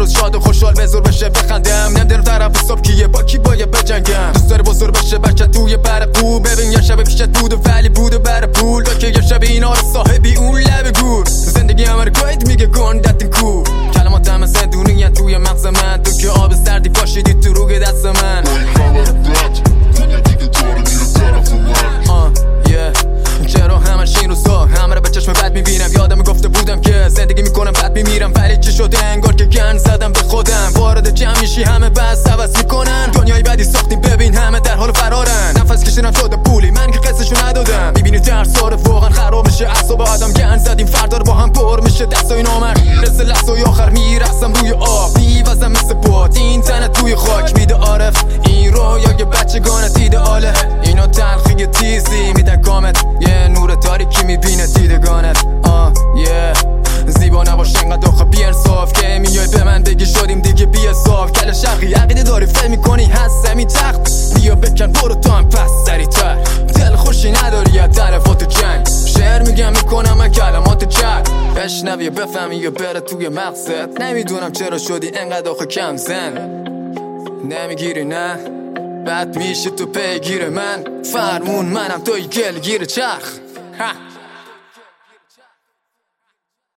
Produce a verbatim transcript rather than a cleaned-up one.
روز شاد و خوشحال به زور بشه بخندم. نمیدونم طرف صبح کیه با کی باید بجنگم. دوست داره بزرگ بشه بچه توی برقو. ببین یه شب پیشت بود ولی بود بر پول. تو که یه شب اینا رو صاحبی اون لب گور. زندگی امریکاییت میگه گندت این کو. کلمات همه زندونی توی مغز من. تو که آب سردی پاشیدی تو روی دست من. چرا همش این روزا همه رو به چشم بد میبینم. یادم گفته بودم که زندگی میکنم بد میمیرم، ولی چی شده انگار که گند زدم به خودم. وارد جمع میشی همه بس عوض میکنن. دنیای بدی ساختیم ببین همه در حال فرارن. نفس کشیدم شده پولی من که قصه‌شو ندادم. میبینی درس داره واقعا خراب میشه اعصاب آدم. گند زدیم فردا رو با هم پر میشه دستای نامرد. مثل لحظه‌ی آخر میرقصم روی آب. میوزم مثل باد این تنه توی خاک. میده عارف این رویای بچگانه ایدئاله. اینا تلخی تیزی میدن کامت. یه نور تاریکی میبینه دیدگانت. آه یه زیبا نباش انقدر آخه بی‌انصاف که میای به من بگی شدیم دیگه بی‌حساب. کل شقی عقیده داری فهم میکنی هستمی تخت. بیا بکن برو تو هم پس سریع‌تر. دل خوشی نداری از طرفات جنگ. شعر میگم میکنم من کلمات چک. بشنوی بفهمی یا بره توی مقصد. نمیدونم چرا شدی انقدر آخه کم زن. نمیگیری نه بد میشه تو پیگیر من. فرمون منم توی گل گیر چرخ.